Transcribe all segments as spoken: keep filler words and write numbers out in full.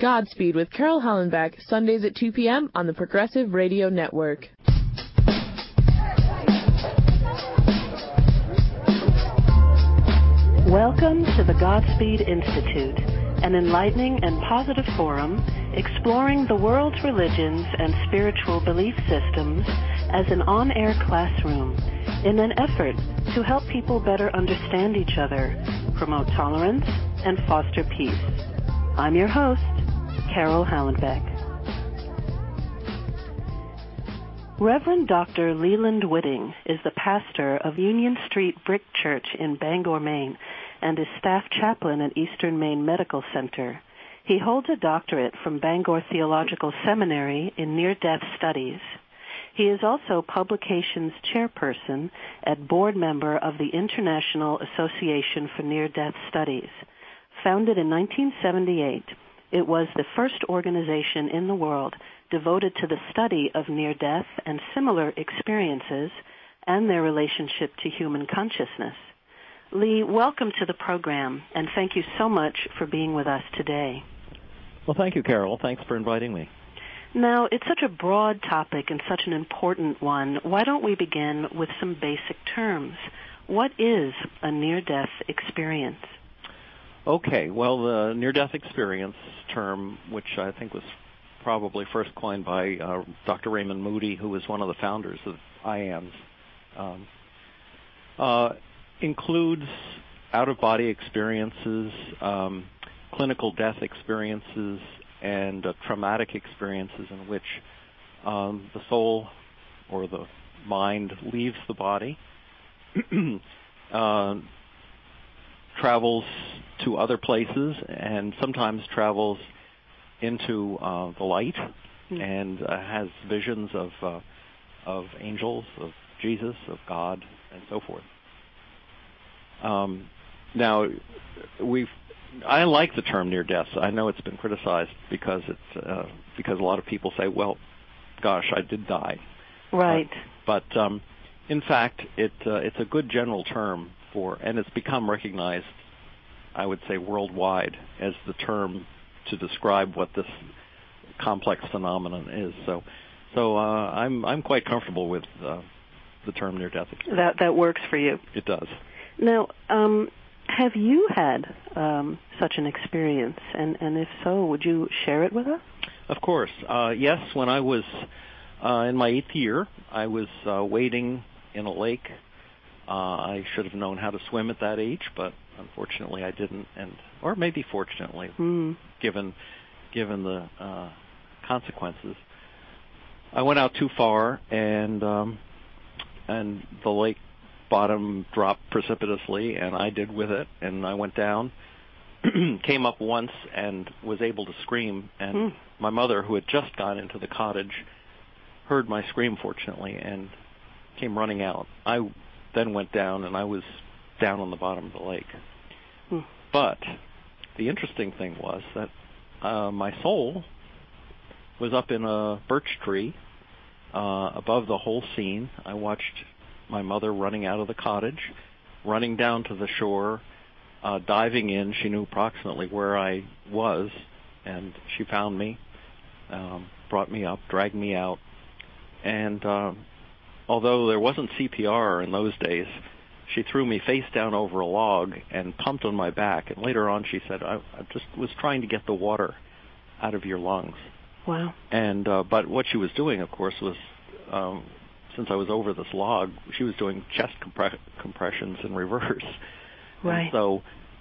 Godspeed with Carol Hallenbeck, Sundays at two p.m. on the Progressive Radio Network. Welcome to the Godspeed Institute, an enlightening and positive forum exploring the world's religions and spiritual belief systems as an on-air classroom in an effort to help people better understand each other, promote tolerance, and foster peace. I'm your host, Carol Hallenbeck. Reverend Doctor Leland Whitting is the pastor of Union Street Brick Church in Bangor, Maine, and is staff chaplain at Eastern Maine Medical Center. He holds a doctorate from Bangor Theological Seminary in near-death studies. He is also publications chairperson and board member of the International Association for Near-Death Studies. Founded in nineteen seventy-eight, it was the first organization in the world devoted to the study of near-death and similar experiences and their relationship to human consciousness. Lee, welcome to the program, and thank you so much for being with us today. Well, thank you, Carol. Thanks for inviting me. Now, it's such a broad topic and such an important one. Why don't we begin with some basic terms? What is a near-death experience? Okay, well, the near-death experience term, which I think was probably first coined by uh, Doctor Raymond Moody, who was one of the founders of I A N S, um, uh, includes out-of-body experiences, um, clinical death experiences, and uh, traumatic experiences in which um, the soul or the mind leaves the body, uh, travels to other places, and sometimes travels into uh, the light, mm-hmm. and uh, has visions of uh, of angels, of Jesus, of God, and so forth. Um, now, we've I like the term near death. I know it's been criticized because it's uh, because a lot of people say, "Well, gosh, I did die." Right. Uh, but um, in fact, it uh, it's a good general term for, and it's become recognized, I would say, worldwide as the term to describe what this complex phenomenon is. So, so uh, I'm I'm quite comfortable with uh, the term near death experience. That that works for you. It does. Now, um, have you had um, such an experience? And, and if so, would you share it with us? Of course. Uh, yes, when I was uh, in my eighth year, I was uh, wading in a lake. Uh, I should have known how to swim at that age, but unfortunately I didn't, and or maybe fortunately, mm. given given the uh, consequences. I went out too far, and um, and the lake bottom dropped precipitously, and I did with it, and I went down, came up once, and was able to scream, and mm. my mother, who had just gone into the cottage, heard my scream, fortunately, and came running out. I then went down, and I was down on the bottom of the lake. mm. But the interesting thing was that uh, my soul was up in a birch tree uh, above the whole scene. I watched my mother running out of the cottage, running down to the shore, uh, diving in. She knew approximately where I was, and she found me, um, brought me up, dragged me out. And uh, although there wasn't C P R in those days, she threw me face down over a log and pumped on my back. And later on she said, I, I just was trying to get the water out of your lungs. Wow. And uh, but what she was doing, of course, was... Um, since I was over this log, she was doing chest compre- compressions in reverse. Right. And so,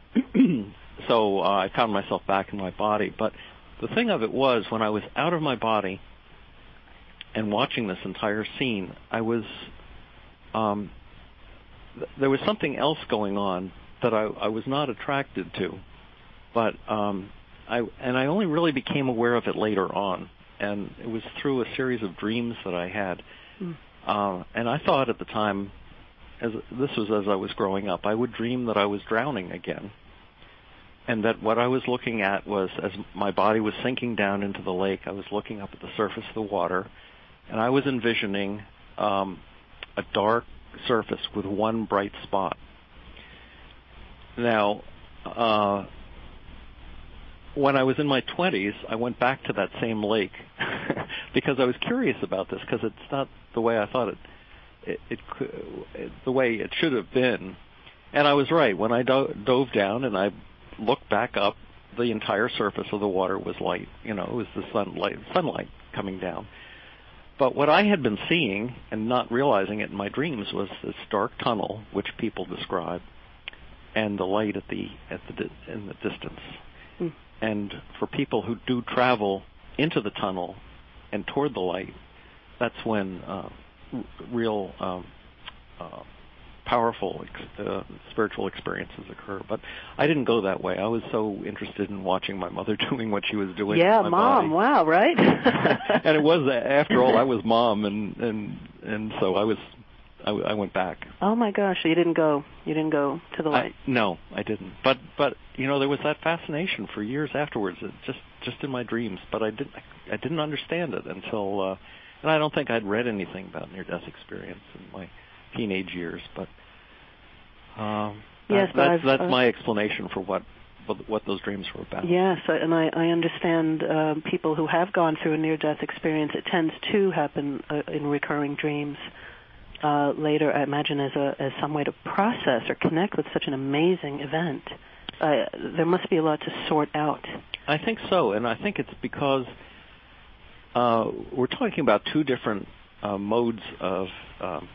so uh, I found myself back in my body. But the thing of it was, when I was out of my body and watching this entire scene, I was, um, th- there was something else going on that I, I was not attracted to. But um, I and I only really became aware of it later on, and it was through a series of dreams that I had. Mm. Uh, and I thought at the time, as this was as I was growing up, I would dream that I was drowning again, and that what I was looking at was, as my body was sinking down into the lake, I was looking up at the surface of the water, and I was envisioning um, a dark surface with one bright spot. Now, uh, when I was in my twenties, I went back to that same lake because I was curious about this, because it's not the way I thought it, it, it, it the way it should have been. And I was right. When I do- dove down and I looked back up, the entire surface of the water was light. You know, it was the sunlight, sunlight coming down. But what I had been seeing and not realizing it in my dreams was this dark tunnel, which people describe, and the light at the at the in the distance. Mm. And for people who do travel into the tunnel and toward the light, that's when uh, r- real um, uh, powerful ex- uh, spiritual experiences occur. But I didn't go that way. I was so interested in watching my mother doing what she was doing. Yeah, with my mom. body. Wow, right? And it was, after all, I was mom, and and and so I was. I, I went back. Oh my gosh! So you didn't go. You didn't go to the light. I, no, I didn't. But but you know, there was that fascination for years afterwards, it just just in my dreams. But I didn't I didn't understand it until, uh, and I don't think I'd read anything about near-death experience in my teenage years. But um, yes, that, but that's I've, that's uh, my explanation for what what those dreams were about. Yes, and I, I understand uh, people who have gone through a near-death experience. It tends to happen uh, in recurring dreams. Uh, later, I imagine, as a as some way to process or connect with such an amazing event. Uh, there must be a lot to sort out. I think so, and I think it's because uh, we're talking about two different uh, modes of um,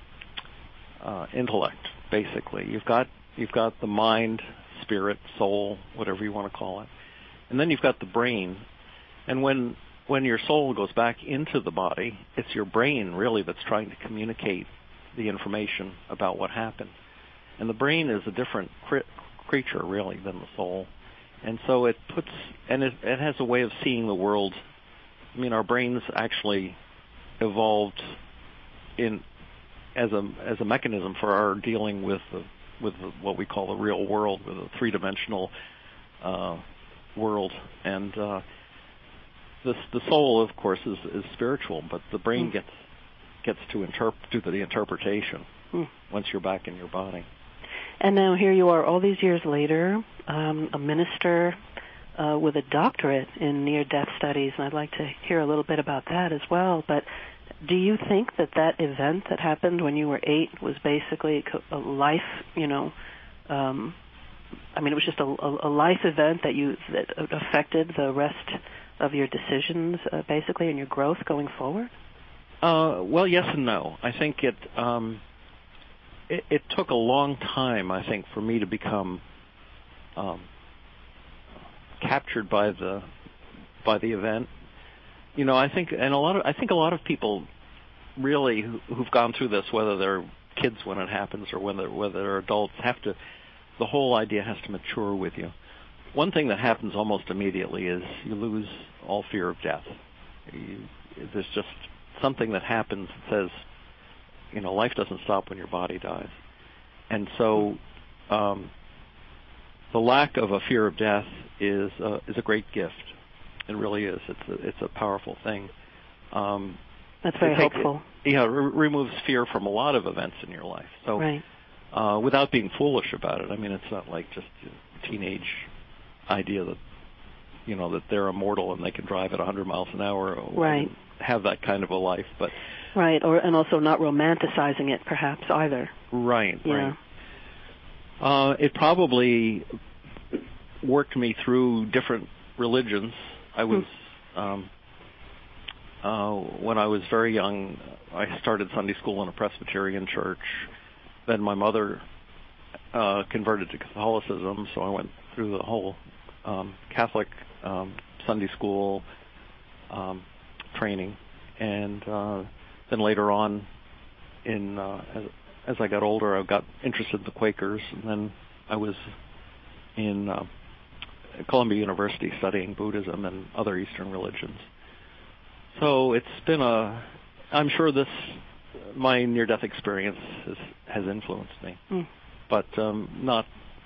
uh, intellect. Basically, you've got you've got the mind, spirit, soul, whatever you want to call it, and then you've got the brain. And when When your soul goes back into the body, it's your brain really that's trying to communicate the information about what happened. And the brain is a different cre- creature, really, than the soul. And so it puts, and it, it has a way of seeing the world. I mean, our brains actually evolved in as a as a mechanism for our dealing with the, with the, what we call the real world, with a three-dimensional uh, world. And uh, The, the soul, of course, is, is spiritual, but the brain mm. gets gets to interp- do the interpretation mm. once you're back in your body. And now here you are, all these years later, um, a minister uh, with a doctorate in near-death studies, and I'd like to hear a little bit about that as well. But do you think that that event that happened when you were eight was basically a life, you know, um, I mean, it was just a, a life event that you that affected the rest of your decisions, uh, basically, and your growth going forward? Uh, well, yes and no. I think it, um, it it took a long time, I think, for me to become um, captured by the by the event. You know, I think, and a lot of I think a lot of people really who, who've gone through this, whether they're kids when it happens or whether whether they're adults, have to. The whole idea has to mature with you. One thing that happens almost immediately is you lose all fear of death. You, there's just something that happens that says, you know, life doesn't stop when your body dies. And so um, the lack of a fear of death is uh, is a great gift. It really is. It's a, it's a powerful thing. Um, That's very take, helpful. It, yeah, it re- removes fear from a lot of events in your life. So right. uh, without being foolish about it. I mean, it's not like just a teenage idea that, you know, that they're immortal and they can drive at one hundred miles an hour or right. have that kind of a life. But right, or and also not romanticizing it perhaps either. Right, yeah. right. Uh, it probably worked me through different religions. I was, hmm. um, uh, when I was very young, I started Sunday school in a Presbyterian church. Then my mother uh, converted to Catholicism, so I went through the whole um, Catholic um, Sunday school um, training, and uh, then later on, in uh, as, as I got older, I got interested in the Quakers, and then I was in uh, Columbia University studying Buddhism and other Eastern religions. So it's been a, I'm sure this, my near-death experience has, has influenced me, mm. but um, not.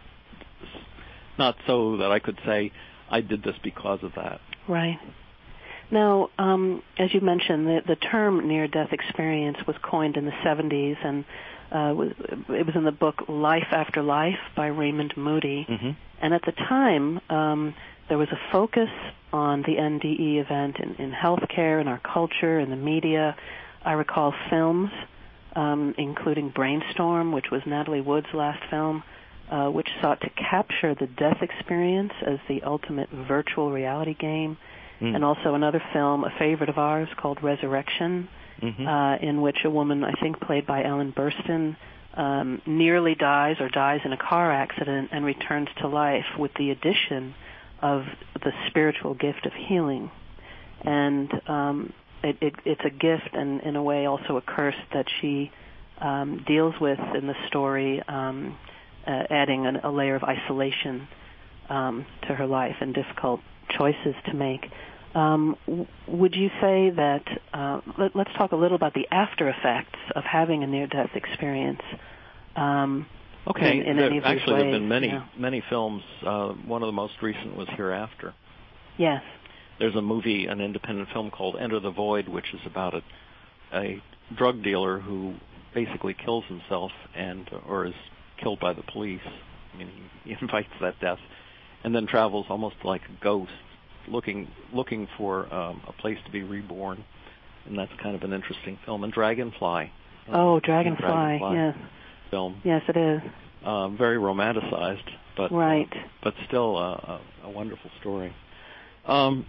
Not so that I could say I did this because of that. Right. Now, um, as you mentioned, the, the term near-death experience was coined in the seventies, and uh, was, it was in the book Life After Life by Raymond Moody. Mm-hmm. And at the time, um, there was a focus on the N D E event in, in healthcare, in our culture, in the media. I recall films, um, including Brainstorm, which was Natalie Wood's last film, uh, which sought to capture the death experience as the ultimate virtual reality game. Mm. And also another film, a favorite of ours, called Resurrection, mm-hmm. uh, in which a woman, I think played by Ellen Burstyn, um, nearly dies or dies in a car accident and returns to life with the addition of the spiritual gift of healing. And um, it, it, it's a gift and, in a way, also a curse that she um, deals with in the story, um, uh, adding an, a layer of isolation um, to her life and difficult choices to make. Um, w- would you say that, uh, let, let's talk a little about the after effects of having a near-death experience. Um, okay, in, in there, any of these actually ways, there have been many, yeah. many films. Uh, one of the most recent was Hereafter. Yes. There's a movie, an independent film called Enter the Void, which is about a, a drug dealer who basically kills himself and or is killed by the police. I mean, he, he invites that death, and then travels almost like a ghost, looking looking for um, a place to be reborn, and that's kind of an interesting film. And Dragonfly. Oh, Dragonfly, Dragonfly yes. Film. Yes, it is. Uh, very romanticized, but right. uh, but still uh, a, a wonderful story. Um,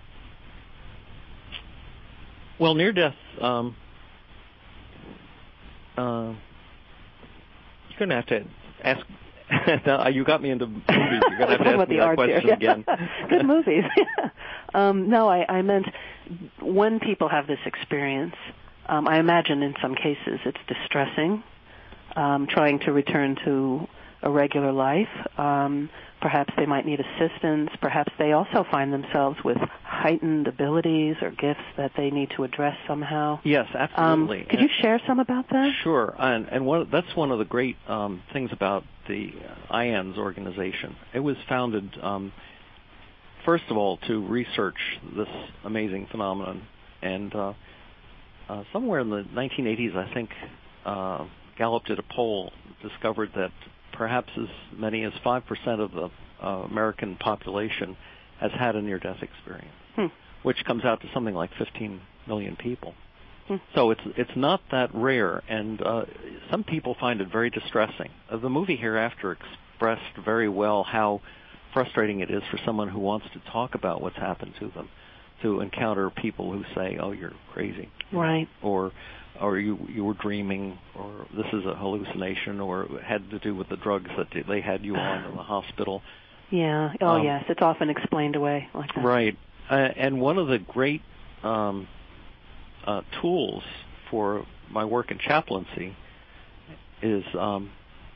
well, near death. Um, uh, you're going to have to ask. You got me into movies. You're going to have to ask me that question here. again. Good movies. um, no, I, I meant when people have this experience, um, I imagine in some cases it's distressing, um, trying to return to a regular life. Um, perhaps they might need assistance. Perhaps they also find themselves with heightened abilities or gifts that they need to address somehow. Yes, absolutely. Um, could you share some about that? Sure, and, and one, that's one of the great um, things about the I A N S organization. It was founded, um, first of all, to research this amazing phenomenon. And uh, uh, somewhere in the nineteen eighties, I think, uh, Gallup did a poll, discovered that perhaps as many as five percent of the uh, American population has had a near-death experience, hmm. which comes out to something like fifteen million people. Hmm. So it's it's not that rare, and uh, some people find it very distressing. Uh, the movie Hereafter expressed very well how frustrating it is for someone who wants to talk about what's happened to them, to encounter people who say, "Oh, you're crazy," right, or or you you were dreaming, or this is a hallucination, or it had to do with the drugs that they had you on in the hospital. Yeah. Oh, um, yes. It's often explained away like that. Right. Uh, and one of the great um, uh, tools for my work in chaplaincy is um,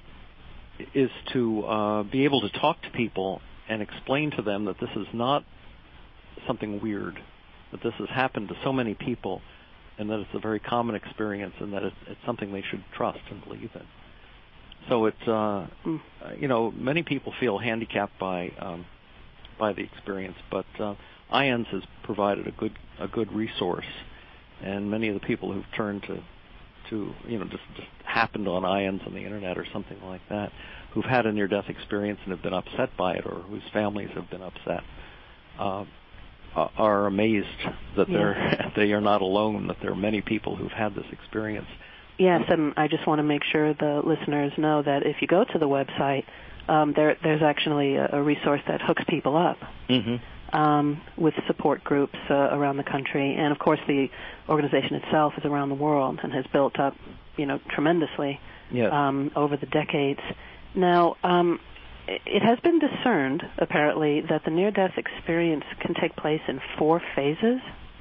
is to uh, be able to talk to people and explain to them that this is not something weird, that this has happened to so many people, and that it's a very common experience, and that it's, it's something they should trust and believe in. So it's, uh, mm. you know, many people feel handicapped by um, by the experience, but uh, I A N S has provided a good a good resource, and many of the people who've turned to, to you know, just, just happened on I A N S on the internet or something like that, who've had a near-death experience and have been upset by it, or whose families have been upset, uh, are amazed that yeah. they're they are not alone, that there are many people who've had this experience. Yes, and I just want to make sure the listeners know that if you go to the website, um, there, there's actually a, a resource that hooks people up mm-hmm. um, with support groups uh, around the country, and of course the organization itself is around the world and has built up, you know, tremendously yes. um, over the decades. Now, um, it has been discerned, apparently, that the near-death experience can take place in four phases.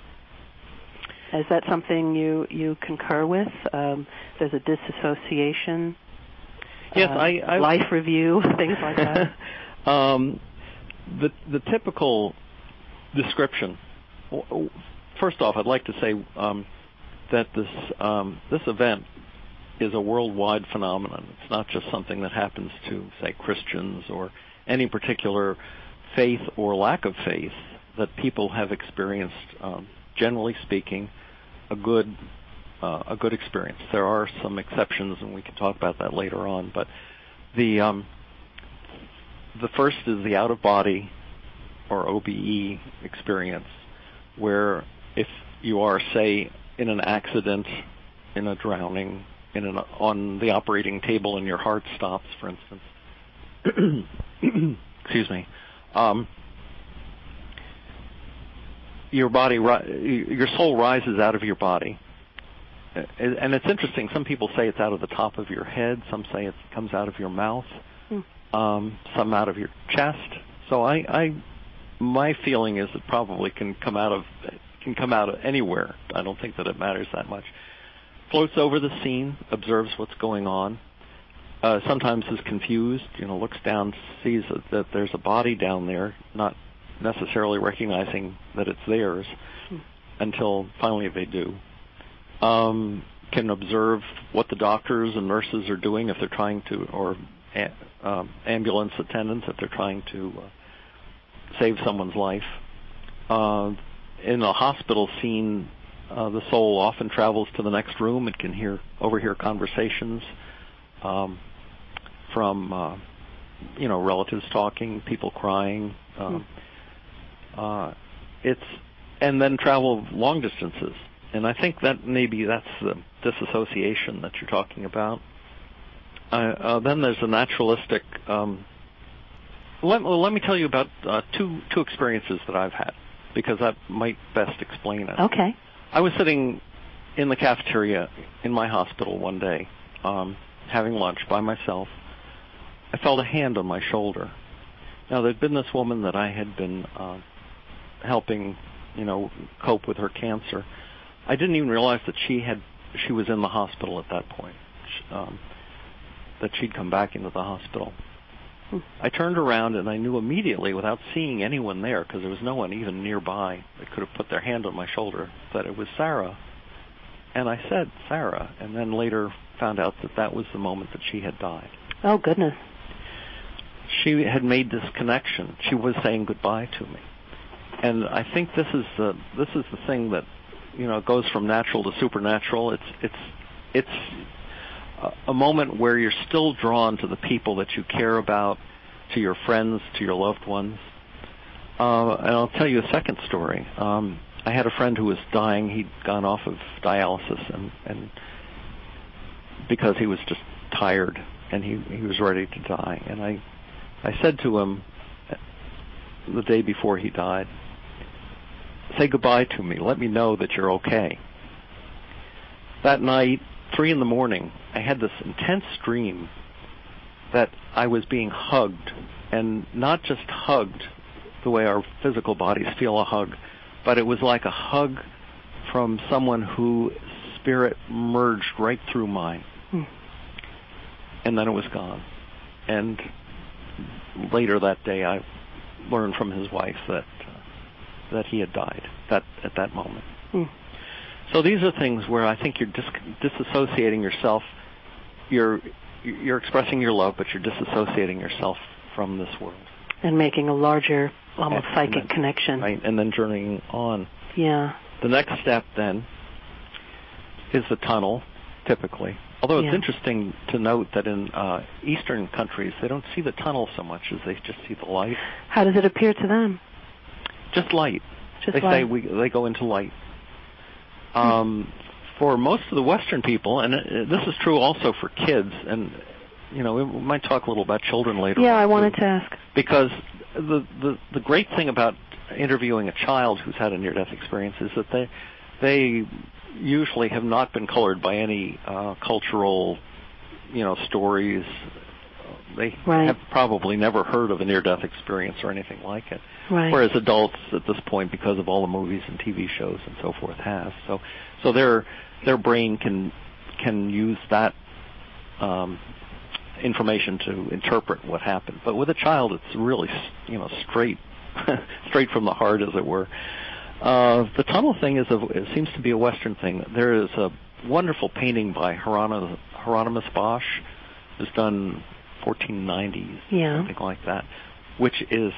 Is that something you, you concur with? Um, there's a disassociation, yes, uh, I, I life review, things like that. um, the the typical description. First off, I'd like to say um, that this um, this event is a worldwide phenomenon. It's not just something that happens to, say, Christians or any particular faith or lack of faith, that people have experienced, um, generally speaking, a good uh, a good experience. There are some exceptions, and we can talk about that later on. But the um, the first is the out-of-body or O B E experience, where if you are, say, in an accident, in a drowning, in an, on the operating table and your heart stops, for instance, excuse me, um, your body, your soul rises out of your body. And it's interesting, some people say it's out of the top of your head, some say it comes out of your mouth, mm. um, some out of your chest. So I, I, my feeling is it probably can come out of, can come out of anywhere. I don't think that it matters that much. Floats over the scene, observes what's going on, uh, sometimes is confused, you know, looks down, sees that, that there's a body down there, not necessarily recognizing that it's theirs, mm. until finally they do. Um, can observe what the doctors and nurses are doing if they're trying to, or a, um, ambulance attendants if they're trying to uh, save someone's life. Uh, in a hospital scene, uh, the soul often travels to the next room. It can hear, overhear conversations um, from, uh, you know, relatives talking, people crying. Um, uh, it's and then travel long distances. And I think that maybe that's the disassociation that you're talking about. Uh, uh, then there's a naturalistic. Um, let, well, let me tell you about uh, two two experiences that I've had, because that might best explain it. Okay. I was sitting in the cafeteria in my hospital one day, um, having lunch by myself. I felt a hand on my shoulder. Now, there'd been this woman that I had been uh, helping, you know, cope with her cancer. I didn't even realize that she had she was in the hospital at that point, um, that she'd come back into the hospital. Hmm. I turned around and I knew immediately, without seeing anyone there, because there was no one even nearby that could have put their hand on my shoulder, that it was Sarah. And I said, Sarah, and then later found out that that was the moment that she had died. Oh, goodness. She had made this connection. She was saying goodbye to me. And I think this is the this is the thing that, you know, it goes from natural to supernatural. It's it's it's a moment where you're still drawn to the people that you care about, to your friends, to your loved ones. Uh, and I'll tell you a second story. Um, I had a friend who was dying. He'd gone off of dialysis, and, and because he was just tired, and he he was ready to die. And I I said to him the day before he died, say goodbye to me. Let me know that you're okay. That night, three in the morning, I had this intense dream that I was being hugged, and not just hugged the way our physical bodies feel a hug, but it was like a hug from someone whose spirit merged right through mine. Hmm. And then it was gone. And later that day, I learned from his wife that that he had died that at that moment. Hmm. So these are things where I think you're dis- disassociating yourself. You're you're expressing your love, but you're disassociating yourself from this world and making a larger, almost and, psychic and then, connection. Right, and then journeying on. Yeah. The next step then is the tunnel, typically. Although it's yeah. interesting to note that in uh, Eastern countries, they don't see the tunnel so much as they just see the light. How does it appear to them? Just light. Just they light. say we, they go into light. Um, hmm. For most of the Western people, and it, this is true also for kids, and you know, we might talk a little about children later. Yeah, on, I wanted too, to ask. Because the, the the great thing about interviewing a child who's had a near-death experience is that they they usually have not been colored by any uh, cultural, you know, stories. They right. have probably never heard of a near-death experience or anything like it. Right. Whereas adults at this point, because of all the movies and T V shows and so forth, have. So, so their their brain can can use that um, information to interpret what happened. But with a child, it's really, you know, straight straight from the heart, as it were. Uh, the tunnel thing is a, it seems to be a Western thing. There is a wonderful painting by Hieronymus, Hieronymus Bosch, who's done fourteen nineties, yeah. something like that, which is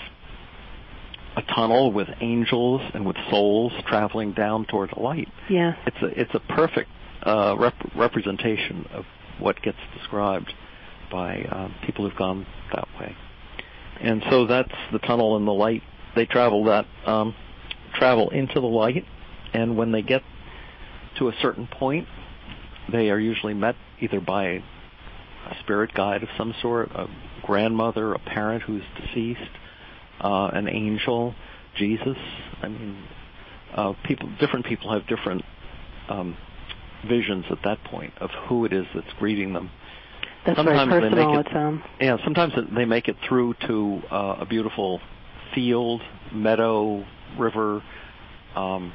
a tunnel with angels and with souls traveling down toward the light. Yeah. It's a it's a perfect uh, rep- representation of what gets described by uh, people who've gone that way. And so that's the tunnel and the light. They travel that um, travel into the light, and when they get to a certain point, they are usually met either by a spirit guide of some sort, a grandmother, a parent who's deceased, uh, an angel, Jesus. I mean, uh, people, different people have different um, visions at that point of who it is that's greeting them. That's sometimes very personal. They make it, it sounds. Yeah, sometimes they make it through to uh, a beautiful field, meadow, river, um,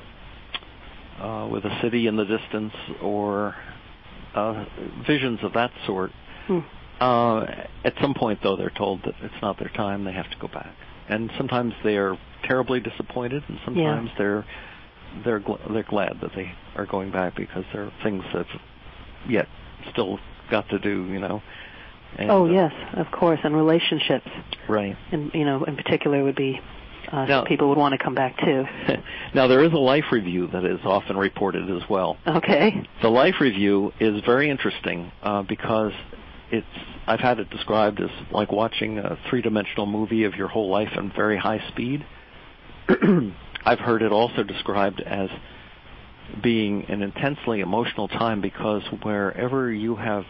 uh, with a city in the distance, or uh, visions of that sort. Hmm. Uh, at some point, though, they're told that it's not their time; they have to go back. And sometimes they are terribly disappointed, and sometimes yeah. they're they're gl- they're glad that they are going back because there are things that yet still got to do, you know. And, oh uh, yes, of course, and relationships, right? And you know, in particular, would be uh, now, people would want to come back too. Now there is a life review that is often reported as well. Okay. The life review is very interesting uh, because it's I've had it described as like watching a three-dimensional movie of your whole life in very high speed. I've heard it also described as being an intensely emotional time because wherever you have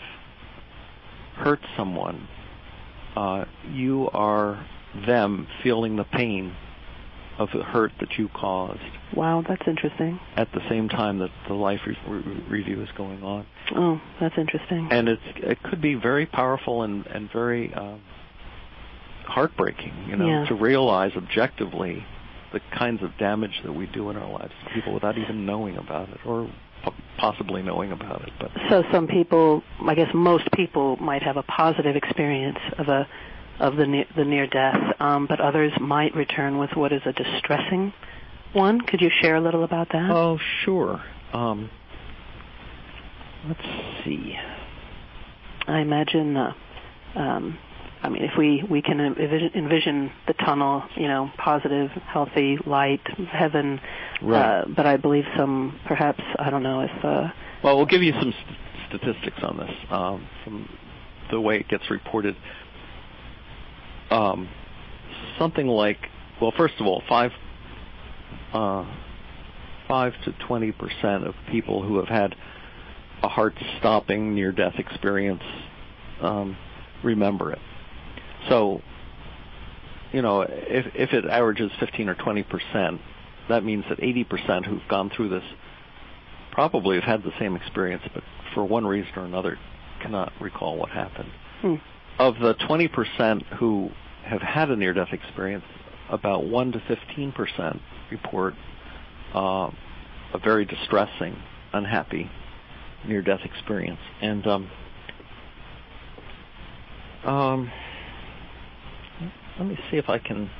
hurt someone, uh, you are them feeling the pain of the hurt that you caused. Wow, that's interesting. At the same time that the life re- re- review is going on. Oh, that's interesting. And it's it could be very powerful and, and very um, heartbreaking, you know, yeah. to realize objectively the kinds of damage that we do in our lives to people without even knowing about it or po- possibly knowing about it. But so some people, I guess most people might have a positive experience of a of the near, the near death, um, but others might return with what is a distressing one. Could you share a little about that? Oh, sure. Um, let's see. I imagine. Uh, um, I mean, if we, we can envision, envision the tunnel, you know, positive, healthy, light, heaven. Right. Uh, but I believe some, perhaps, I don't know if. Uh, well, we'll give you some st- statistics on this um, from the way it gets reported. Um, something like, well, first of all, five, uh, five to twenty percent of people who have had a heart-stopping near-death experience um, remember it. So, you know, if if it averages fifteen or twenty percent, that means that eighty percent who've gone through this probably have had the same experience, but for one reason or another cannot recall what happened. Hmm. Of the twenty percent who have had a near-death experience, about one to fifteen percent report uh, a very distressing, unhappy near-death experience. And um, um, let me see if I can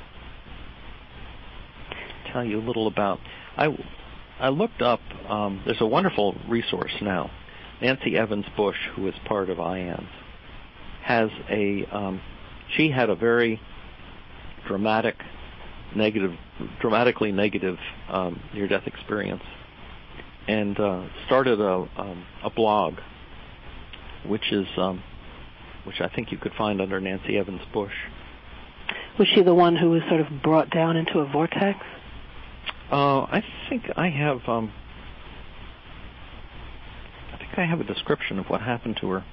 tell you a little about. I I looked up. Um, there's a wonderful resource now. Nancy Evans Bush, who is part of I A N S, has a. Um, she had a very dramatic, negative, dramatically negative um, near-death experience, and uh, started a um, a blog, which is um, which I think you could find under Nancy Evans Bush. Was she the one who was sort of brought down into a vortex? Uh, I think I have. Um, I think I have a description of what happened to her.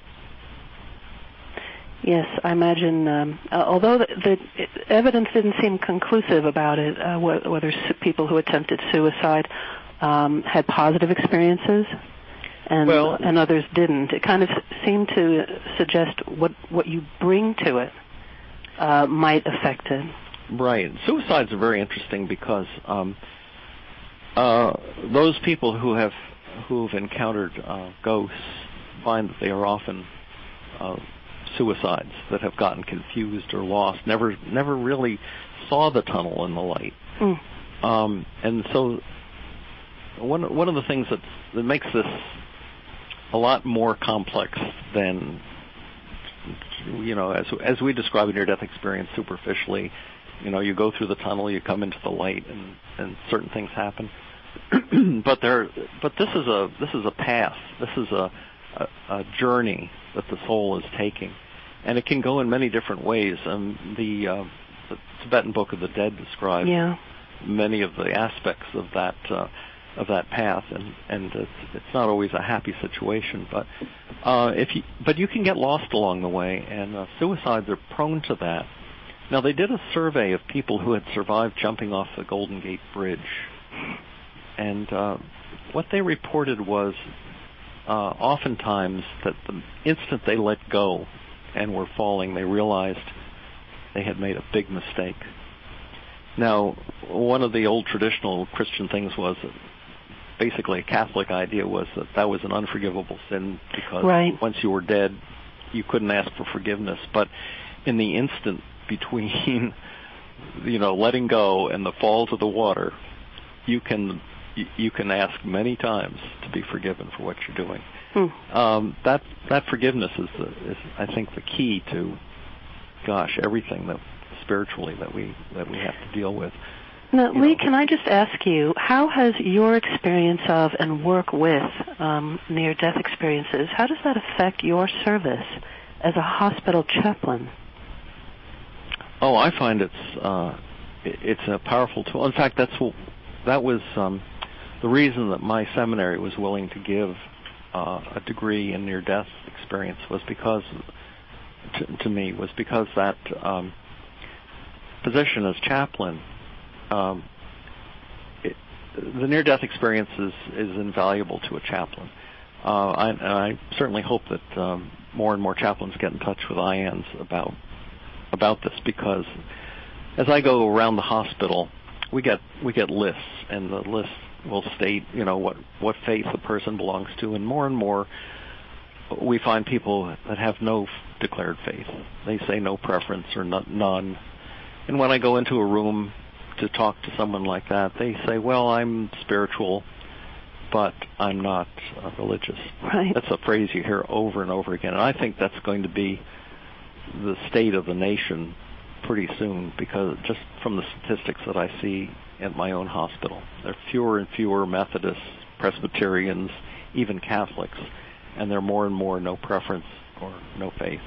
Yes, I imagine. Um, uh, although the, the evidence didn't seem conclusive about it, uh, wh- whether su- people who attempted suicide um, had positive experiences and well, and others didn't. It kind of seemed to suggest what what you bring to it uh, might affect it. Right. Suicides are very interesting because um, uh, those people who have who've encountered uh, ghosts find that they are often uh, suicides that have gotten confused or lost, never never really saw the tunnel and the light. Mm. Um, and so one one of the things that that makes this a lot more complex than, you know, as as we describe a near-death experience superficially, you know, you go through the tunnel, you come into the light, and, and certain things happen. but there, but this is a this is a path. This is a, a, a journey that the soul is taking, and it can go in many different ways. Um, the uh, the Tibetan Book of the Dead describes yeah. many of the aspects of that uh, of that path, and and it's, it's not always a happy situation. But uh, if you but you can get lost along the way, and uh, suicides are prone to that. Now, they did a survey of people who had survived jumping off the Golden Gate Bridge, and uh, what they reported was uh, oftentimes that the instant they let go and were falling, they realized they had made a big mistake. Now, one of the old traditional Christian things was that basically a Catholic idea was that that was an unforgivable sin because right. once you were dead, you couldn't ask for forgiveness. But in the instant between, you know, letting go and the fall to the water, you can you can ask many times to be forgiven for what you're doing. Hmm. Um, that that forgiveness is, the, is, I think, the key to, gosh, everything that spiritually that we that we have to deal with. Now, you Lee, know. can I just ask you, how has your experience of and work with um, near-death experiences, how does that affect your service as a hospital chaplain? Oh, I find it's uh, it's a powerful tool. In fact, that's what, that was um, the reason that my seminary was willing to give uh, a degree in near-death experience was because, to, to me, was because that um, position as chaplain, um, it, the near-death experience is, is invaluable to a chaplain. Uh, I, and I certainly hope that um, more and more chaplains get in touch with I A N S about about this, because as I go around the hospital, we get we get lists, and the list will state, you know, what what faith the person belongs to, and more and more we find people that have no declared faith. They say no preference or not, none. And when I go into a room to talk to someone like that, they say, well, I'm spiritual, but I'm not uh, religious. Right. That's a phrase you hear over and over again, and I think that's going to be the state of the nation pretty soon, because just from the statistics that I see at my own hospital, there are fewer and fewer Methodists, Presbyterians, even Catholics, and there are more and more no preference or no faith.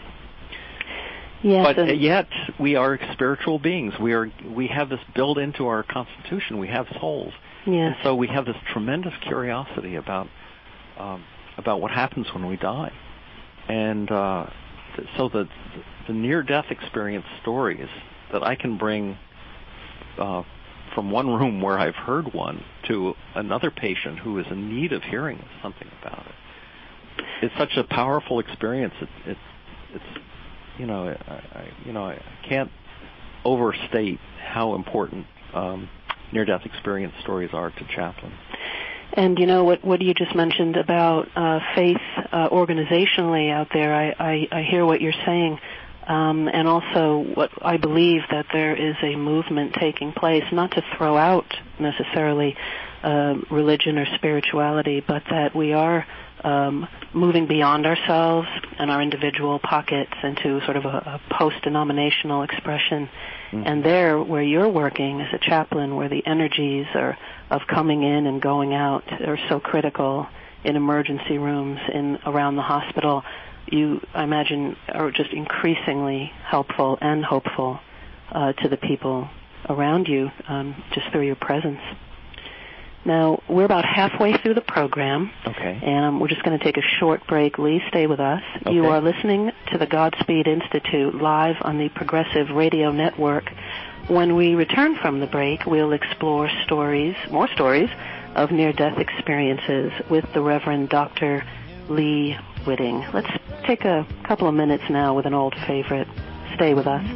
Yes, but and yet we are spiritual beings. We are we have this built into our constitution. We have souls, yes. and so we have this tremendous curiosity about um, about what happens when we die, and uh, so the the near-death experience stories that I can bring uh, from one room where I've heard one to another patient who is in need of hearing something about it. It's such a powerful experience. It, it, it's you know I, I you know I can't overstate how important um, near-death experience stories are to chaplains. And you know what? What you just mentioned about uh, faith uh, organizationally out there, I, I, I hear what you're saying, um, and also what I believe that there is a movement taking place, not to throw out necessarily uh, religion or spirituality, but that we are um, moving beyond ourselves and our individual pockets into sort of a, a post-denominational expression. Mm-hmm. And there, where you're working as a chaplain, where the energies are of coming in and going out are so critical in emergency rooms in around the hospital, you, I imagine, are just increasingly helpful and hopeful uh, to the people around you um, just through your presence. Now, we're about halfway through the program, okay. and um, we're just going to take a short break. Lee, stay with us. Okay. You are listening to the Godspeed Institute live on the Progressive Radio Network. When we return from the break, we'll explore stories, more stories, of near-death experiences with the Reverend Doctor Lee Witting. Let's take a couple of minutes now with an old favorite. Stay with us.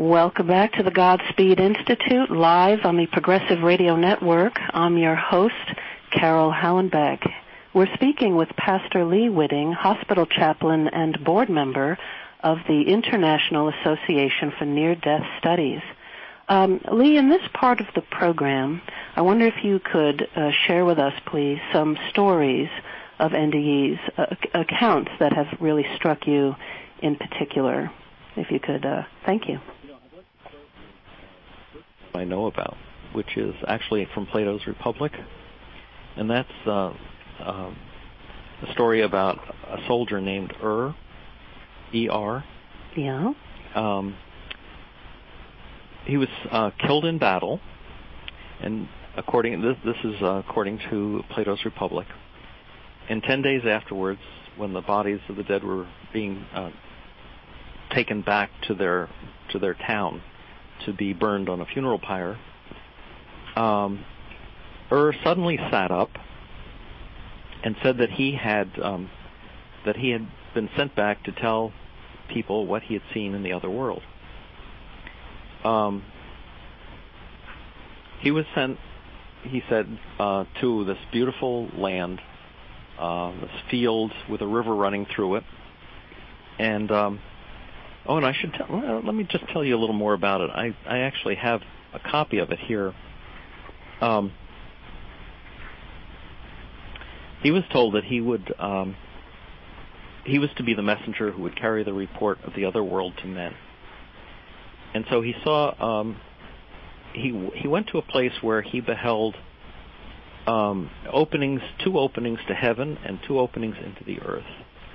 Welcome back to the Godspeed Institute, live on the Progressive Radio Network. I'm your host, Carol Hallenbeck. We're speaking with Pastor Lee Witting, hospital chaplain and board member of the International Association for Near-Death Studies. Um, Lee, in this part of the program, I wonder if you could uh, share with us, please, some stories of N D Es, uh, accounts that have really struck you in particular. If you could, uh, thank you. I know about, which is actually from Plato's Republic, and that's uh, uh, a story about a soldier named Ur, E R. Yeah. Um, he was uh, killed in battle, and according this, this is uh, according to Plato's Republic. And ten days afterwards, when the bodies of the dead were being uh, taken back to their to their town to be burned on a funeral pyre, um, Ur suddenly sat up and said that he had um, that he had been sent back to tell people what he had seen in the other world. Um, he was sent, he said, uh, to this beautiful land, uh, this field with a river running through it, and um, Oh, and I should tell, well, let me just tell you a little more about it. I, I actually have a copy of it here. Um, he was told that he would, um, he was to be the messenger who would carry the report of the other world to men. And so he saw, um, he he went to a place where he beheld um, openings, two openings to heaven and two openings into the earth.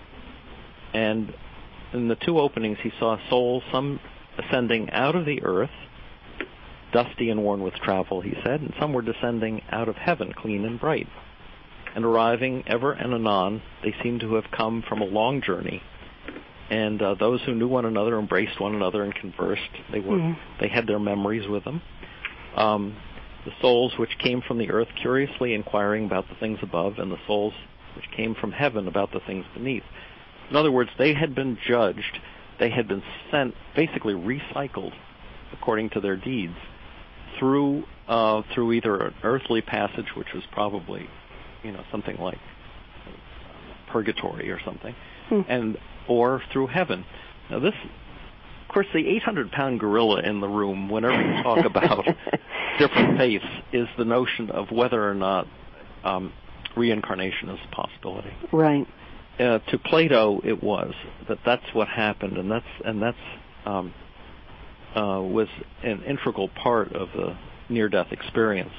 And in the two openings, he saw souls, some ascending out of the earth, dusty and worn with travel, he said, and some were descending out of heaven, clean and bright. And arriving ever and anon, they seemed to have come from a long journey. And uh, those who knew one another embraced one another and conversed. They were, mm. they had their memories with them. Um, the souls which came from the earth curiously inquiring about the things above, and the souls which came from heaven about the things beneath. In other words, they had been judged, they had been sent, basically recycled according to their deeds, through uh, through either an earthly passage, which was probably, you know, something like purgatory or something, hmm. and or through heaven. Now this, of course, the eight hundred pound gorilla in the room, whenever you talk about different faiths, is the notion of whether or not um, reincarnation is a possibility. Right. Uh, to Plato, it was that that's what happened, and that's and that's um, uh, was an integral part of the near-death experience.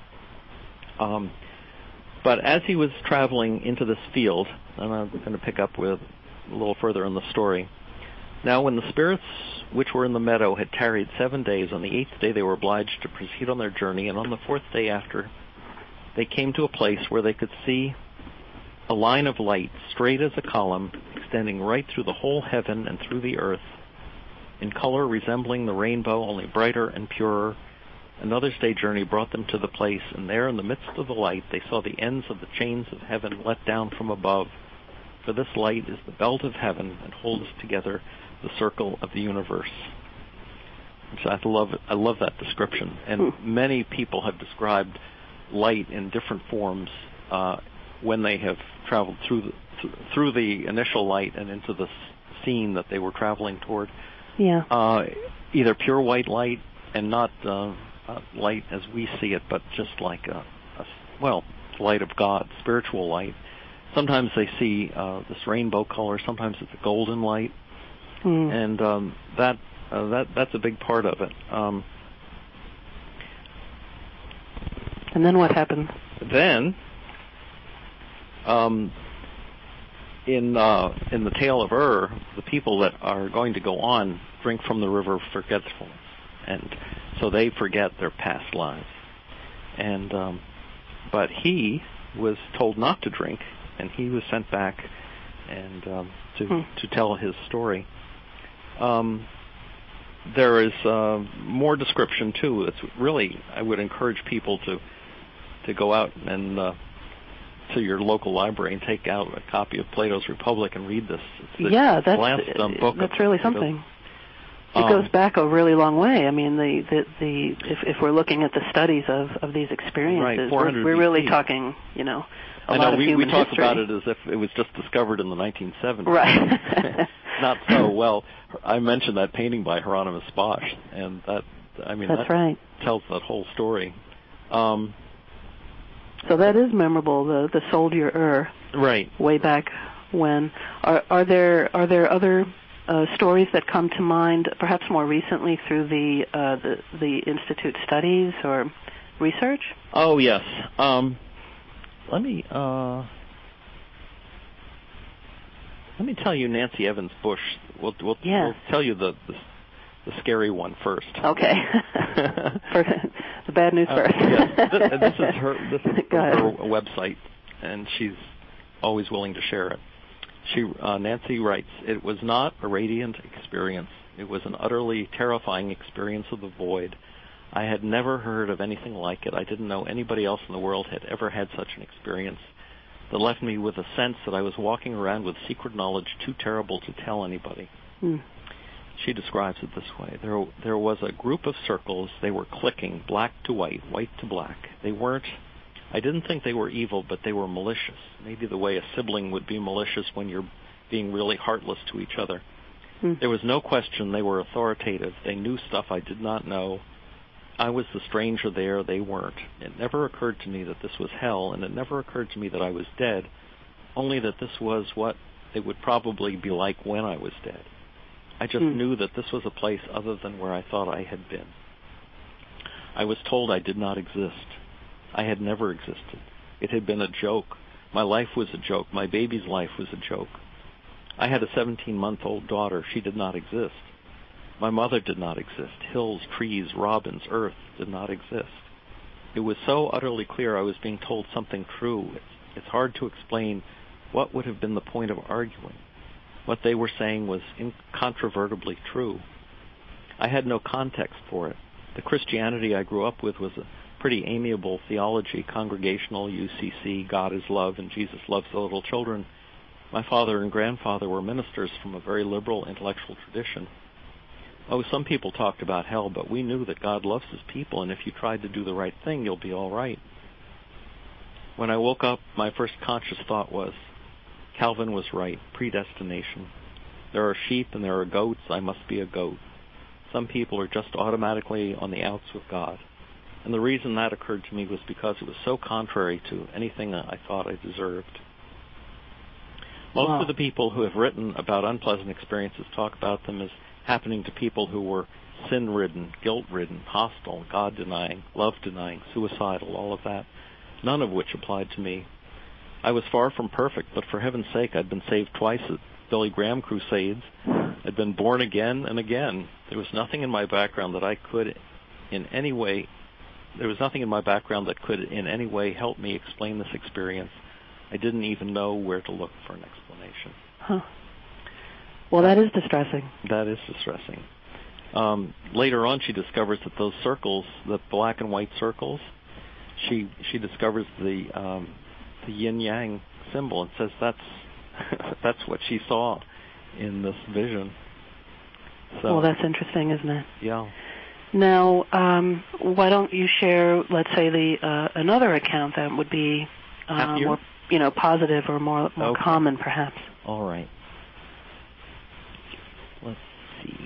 Um, but as he was traveling into this field, and I'm going to pick up with a little further in the story. Now, when the spirits which were in the meadow had tarried seven days, on the eighth day they were obliged to proceed on their journey, and on the fourth day after, they came to a place where they could see a line of light, straight as a column, extending right through the whole heaven and through the earth, in color resembling the rainbow, only brighter and purer. Another day journey brought them to the place, and there in the midst of the light they saw the ends of the chains of heaven let down from above. For this light is the belt of heaven and holds together the circle of the universe. So I love it. I love that description. And hmm. many people have described light in different forms uh, when they have traveled through the, th- through the initial light and into the scene that they were traveling toward. Yeah. Uh, either pure white light and not uh, uh, light as we see it, but just like a, a well, light of God, spiritual light. Sometimes they see uh, this rainbow color. Sometimes it's a golden light, mm. and um, that uh, that that's a big part of it. Um, and then what happened? Then, um, in uh, in the tale of Ur, the people that are going to go on drink from the river of forgetfulness, and so they forget their past lives. And um, but he was told not to drink. And he was sent back and um, to hmm. to tell his story. Um, there is uh, more description too. It's really, I would encourage people to to go out and uh, to your local library and take out a copy of Plato's Republic and read this. It's the yeah, that's last um, book. That's really something. It Um, goes back a really long way. I mean, the the, the if, if we're looking at the studies of, of these experiences, right, we're, we're really B C. talking, you know, a I lot know of we, human we talk history. about it as if it was just discovered in the nineteen seventies. Right. Not so. Well, I mentioned that painting by Hieronymus Bosch, and that, I mean, That's that right. tells that whole story. Um, so that is memorable, the the Soldier Ur. Right. Way back when. Are are there are there other uh, stories that come to mind, perhaps more recently through the uh, the the Institute studies or research? Oh yes. Um, let me uh, let me tell you Nancy Evans Bush. We'll we'll, yeah. we'll tell you the, the the scary one first. Okay. For, the bad news uh, first. Yes. This, this is her. This is Go from ahead. her website, and she's always willing to share it. She, uh, Nancy writes, "It was not a radiant experience. It was an utterly terrifying experience of the void. I had never heard of anything like it. I didn't know anybody else in the world had ever had such an experience that left me with a sense that I was walking around with secret knowledge too terrible to tell anybody." Hmm. She describes it this way. There, there was a group of circles. They were clicking, black to white, white to black. They weren't, I didn't think they were evil, but they were malicious. Maybe the way a sibling would be malicious when you're being really heartless to each other. Hmm. There was no question they were authoritative. They knew stuff I did not know. I was the stranger there. They weren't. It never occurred to me that this was hell, and it never occurred to me that I was dead, only that this was what it would probably be like when I was dead. I just Hmm. knew that this was a place other than where I thought I had been. I was told I did not exist. I had never existed. It had been a joke. My life was a joke. My baby's life was a joke. I had a seventeen-month-old daughter. She did not exist. My mother did not exist. Hills, trees, robins, earth did not exist. It was so utterly clear I was being told something true. It's, it's hard to explain what would have been the point of arguing. What they were saying was incontrovertibly true. I had no context for it. The Christianity I grew up with was a pretty amiable theology, congregational, U C C, God is love, and Jesus loves the little children. My father and grandfather were ministers from a very liberal intellectual tradition. Oh, some people talked about hell, but we knew that God loves his people, and if you tried to do the right thing, you'll be all right. When I woke up, my first conscious thought was, Calvin was right, predestination. There are sheep and there are goats, I must be a goat. Some people are just automatically on the outs with God. And the reason that occurred to me was because it was so contrary to anything that I thought I deserved. Most Wow. of the people who have written about unpleasant experiences talk about them as happening to people who were sin-ridden, guilt-ridden, hostile, God-denying, love-denying, suicidal, all of that, none of which applied to me. I was far from perfect, but for heaven's sake, I'd been saved twice at Billy Graham crusades. I'd been born again and again. There was nothing in my background that I could in any way, there was nothing in my background that could in any way help me explain this experience. I didn't even know where to look for an explanation. Huh. Well, that is distressing. That is distressing. Um, later on, she discovers that those circles, the black and white circles, she she discovers the um, the yin-yang symbol and says that's that's what she saw in this vision. So, well, that's interesting, isn't it? Yeah. Now, um, why don't you share, let's say, the uh, another account that would be uh, more, you know, positive or more more okay. common, perhaps. All right. Let's see.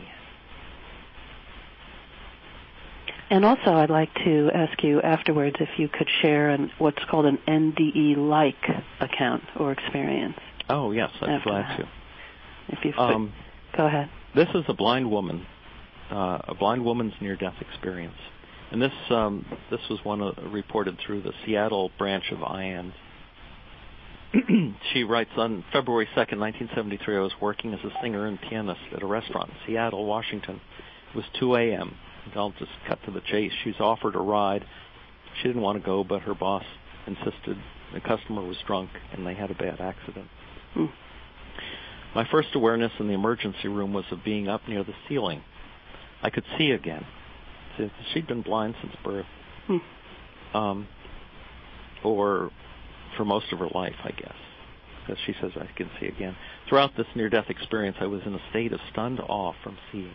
And also, I'd like to ask you afterwards if you could share an, what's called an N D E-like account or experience. Oh, yes, I'd be glad that. to. If you um, go ahead. This is a blind woman, uh, a blind woman's near-death experience. And this um, this was one uh, reported through the Seattle branch of I A N D. She writes, on February second, nineteen seventy-three, I was working as a singer and pianist at a restaurant in Seattle, Washington. It was two a.m. I'll just cut to the chase. She's offered a ride. She didn't want to go, but her boss insisted. The customer was drunk, and they had a bad accident. Hmm. My first awareness in the emergency room was of being up near the ceiling. I could see again. She'd been blind since birth, hmm. um, or for most of her life, I guess, because she says I can see again. Throughout this near-death experience, I was in a state of stunned awe from seeing.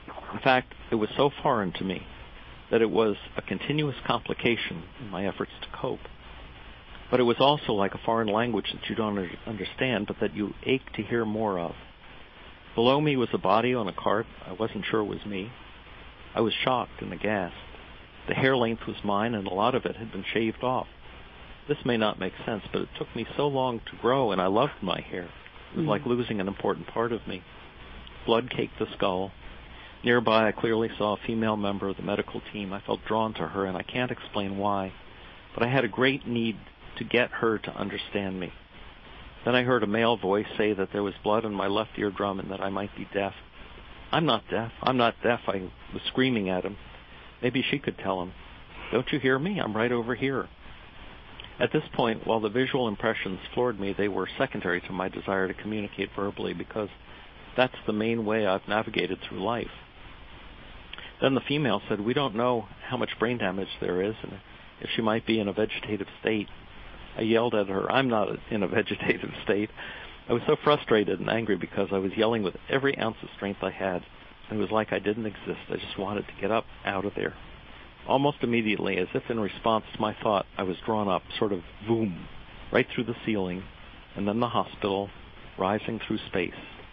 In fact, it was so foreign to me that it was a continuous complication in my efforts to cope. But it was also like a foreign language that you don't understand, but that you ache to hear more of. Below me was a body on a cart. I wasn't sure it was me. I was shocked and aghast. The hair length was mine, and a lot of it had been shaved off. This may not make sense, but it took me so long to grow, and I loved my hair. It was mm. like losing an important part of me. Blood caked the skull. Nearby, I clearly saw a female member of the medical team. I felt drawn to her, and I can't explain why. But I had a great need to get her to understand me. Then I heard a male voice say that there was blood on my left eardrum and that I might be deaf. I'm not deaf. I'm not deaf. I was screaming at him. Maybe she could tell him. Don't you hear me? I'm right over here. At this point, while the visual impressions floored me, they were secondary to my desire to communicate verbally, because that's the main way I've navigated through life. Then the female said, we don't know how much brain damage there is and if she might be in a vegetative state. I yelled at her, I'm not in a vegetative state. I was so frustrated and angry because I was yelling with every ounce of strength I had. It was like I didn't exist. I just wanted to get up out of there. Almost immediately, as if in response to my thought, I was drawn up, sort of boom, right through the ceiling, and then the hospital, rising through space.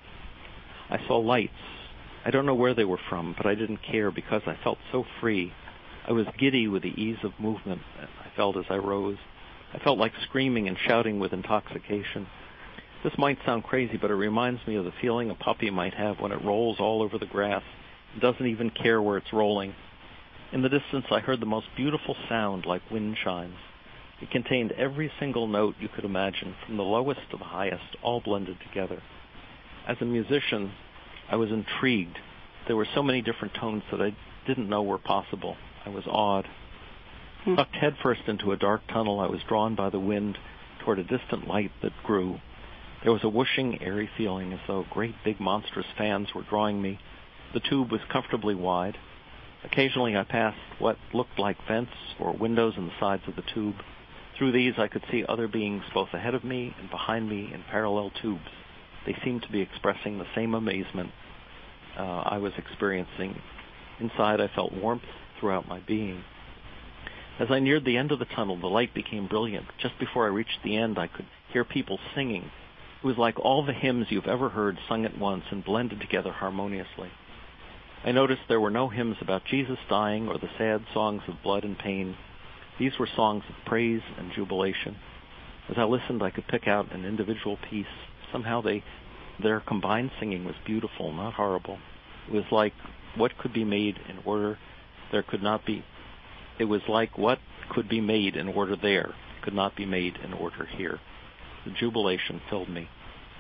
I saw lights. I don't know where they were from, but I didn't care because I felt so free. I was giddy with the ease of movement I felt as I rose. I felt like screaming and shouting with intoxication. This might sound crazy, but it reminds me of the feeling a puppy might have when it rolls all over the grass and doesn't even care where it's rolling. In the distance, I heard the most beautiful sound, like wind chimes. It contained every single note you could imagine, from the lowest to the highest, all blended together. As a musician, I was intrigued. There were so many different tones that I didn't know were possible. I was awed. Hmm. Sucked headfirst into a dark tunnel, I was drawn by the wind toward a distant light that grew. There was a whooshing, airy feeling as though great big monstrous fans were drawing me. The tube was comfortably wide. Occasionally I passed what looked like vents or windows in the sides of the tube. Through these I could see other beings both ahead of me and behind me in parallel tubes. They seemed to be expressing the same amazement uh, I was experiencing. Inside I felt warmth throughout my being. As I neared the end of the tunnel, the light became brilliant. Just before I reached the end, I could hear people singing. It was like all the hymns you've ever heard sung at once and blended together harmoniously. I noticed there were no hymns about Jesus dying or the sad songs of blood and pain. These were songs of praise and jubilation. As I listened, I could pick out an individual piece. Somehow they, their combined singing was beautiful, not horrible. It was like what could be made in order there could not be. It was like what could be made in order there could not be made in order here. The jubilation filled me.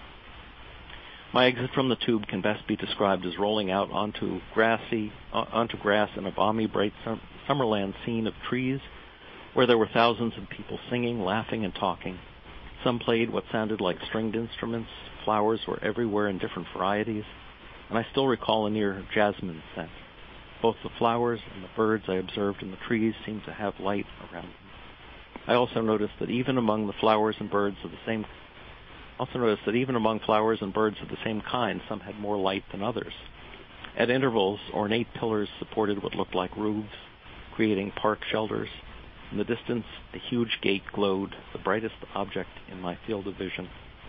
My exit from the tube can best be described as rolling out onto grassy, uh, onto grass in a balmy, bright sum- summerland scene of trees, where there were thousands of people singing, laughing, and talking. Some played what sounded like stringed instruments. Flowers were everywhere in different varieties, and I still recall a near jasmine scent. Both the flowers and the birds I observed in the trees seemed to have light around them. I also noticed that even among the flowers and birds of the same Also noticed that even among flowers and birds of the same kind, some had more light than others. At intervals, ornate pillars supported what looked like roofs, creating park shelters. In the distance, a huge gate glowed, the brightest object in my field of vision.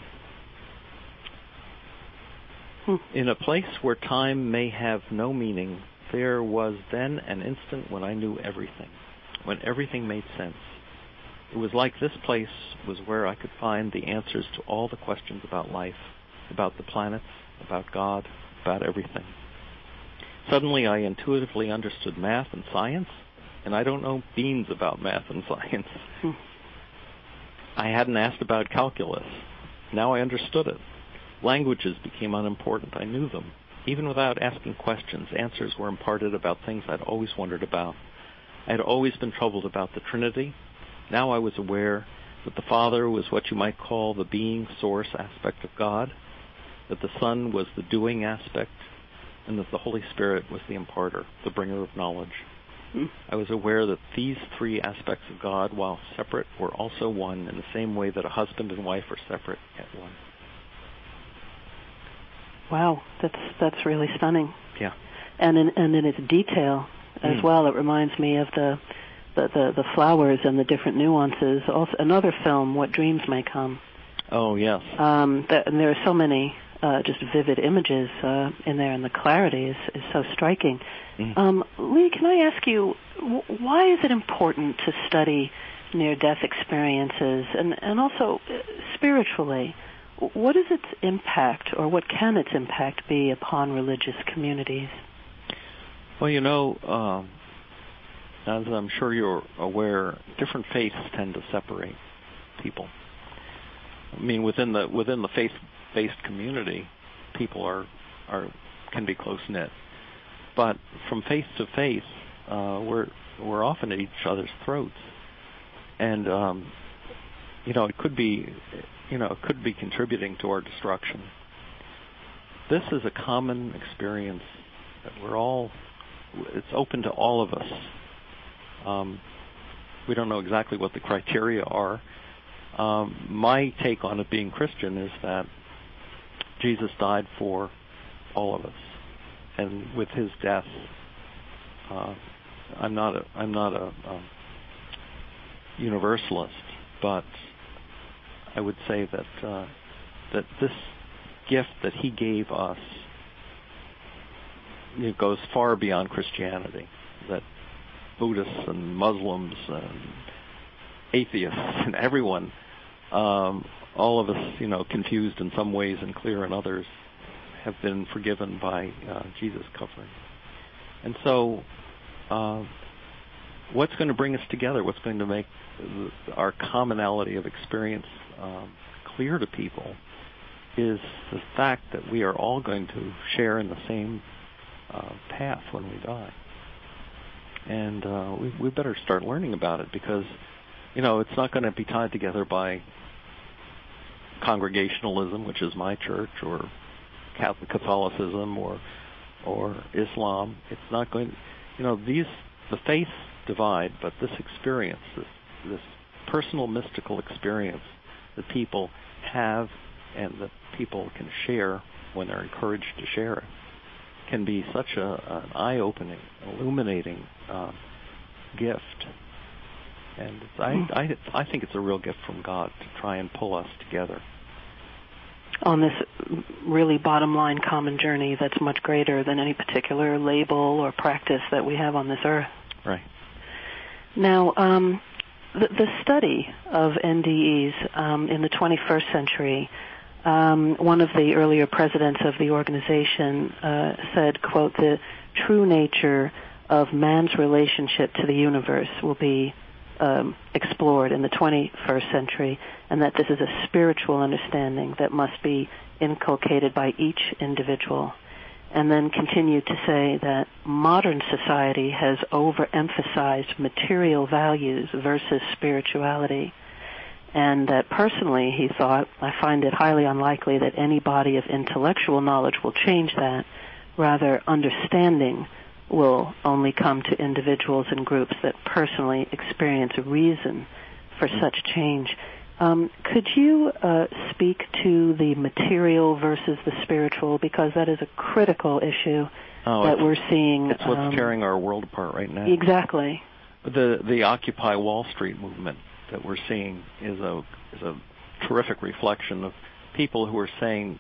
Hmm. In a place where time may have no meaning, there was then an instant when I knew everything, when everything made sense. It was like this place was where I could find the answers to all the questions about life, about the planets, about God, about everything. Suddenly I intuitively understood math and science, and I don't know beans about math and science. Hmm. I hadn't asked about calculus. Now I understood it. Languages became unimportant. I knew them. Even without asking questions, answers were imparted about things I'd always wondered about. I had always been troubled about the Trinity. Now I was aware that the Father was what you might call the being source aspect of God, that the Son was the doing aspect, and that the Holy Spirit was the imparter, the bringer of knowledge. Hmm. I was aware that these three aspects of God, while separate, were also one in the same way that a husband and wife are separate yet one. Wow, that's that's really stunning. Yeah. and in, and in its detail as mm. well. It reminds me of the, the, the, the flowers and the different nuances. Also, another film, What Dreams May Come. Oh, yes. Um, that, and there are so many uh, just vivid images uh, in there, and the clarity is, is so striking. Mm. Um, Lee, can I ask you, w- why is it important to study near-death experiences, and, and also uh, spiritually? What is its impact, or what can its impact be upon religious communities? Well, you know, um, as I'm sure you're aware, different faiths tend to separate people. I mean, within the within the faith-based community, people are are can be close-knit, but from faith to faith, uh, we're we're often at each other's throats, and um, you know, it could be, you know, it could be contributing to our destruction. This is a common experience that we're all. It's open to all of us. Um, we don't know exactly what the criteria are. Um, my take on it, being Christian, is that Jesus died for all of us, and with his death, uh, I'm not a I'm not a um, universalist, but I would say that uh, that this gift that he gave us, it goes far beyond Christianity. That Buddhists and Muslims and atheists and everyone, um, all of us, you know, confused in some ways and clear in others, have been forgiven by uh, Jesus covering. And so, uh, what's going to bring us together? What's going to make our commonality of experience um, clear to people is the fact that we are all going to share in the same uh, path when we die. And uh, we, we better start learning about it, because, you know, it's not going to be tied together by Congregationalism, which is my church, or Catholic Catholicism, or or Islam. It's not going. You know, these the faiths divide, but this experience, this this personal mystical experience that people have and that people can share when they're encouraged to share it, can be such a, an eye-opening, illuminating uh, gift. And it's, I, I, I think it's a real gift from God to try and pull us together on this really bottom-line common journey that's much greater than any particular label or practice that we have on this earth. Right. Now, um, the, the study of N D Es um, in the twenty-first century, um, one of the earlier presidents of the organization uh, said, quote, "The true nature of man's relationship to the universe will be um, explored in the twenty-first century, and that this is a spiritual understanding that must be inculcated by each individual." And then continued to say that modern society has overemphasized material values versus spirituality, and that personally, he thought, I find it highly unlikely that any body of intellectual knowledge will change that. Rather, understanding will only come to individuals and groups that personally experience a reason for such change. Um, could you uh, speak to the material versus the spiritual, because that is a critical issue oh, that we're seeing. It's what's um, tearing our world apart right now. Exactly. The the Occupy Wall Street movement that we're seeing is a is a terrific reflection of people who are saying,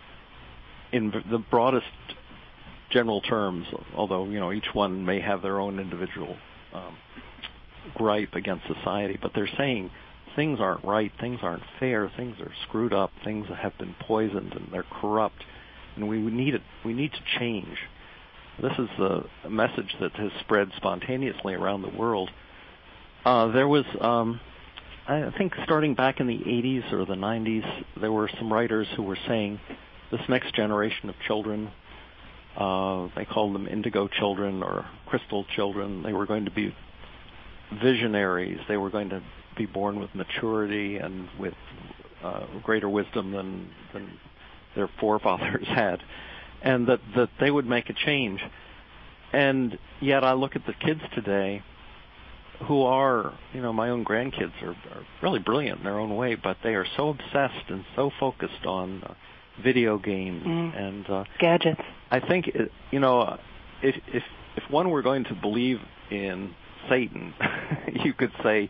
in the broadest general terms, although you know each one may have their own individual um, gripe against society, but they're saying things aren't right, things aren't fair, things are screwed up, things have been poisoned, and they're corrupt, and we need it. We need to change. This is a message that has spread spontaneously around the world. Uh, there was, um, I think, starting back in the eighties or the nineties, there were some writers who were saying this next generation of children, uh, they called them indigo children or crystal children. They were going to be visionaries. They were going to be born with maturity and with uh, greater wisdom than, than their forefathers had, and that, that they would make a change. And yet I look at the kids today who are, you know, my own grandkids are, are really brilliant in their own way, but they are so obsessed and so focused on uh, video games mm. and uh, gadgets. I think, it, you know, if if if one were going to believe in Satan, you could say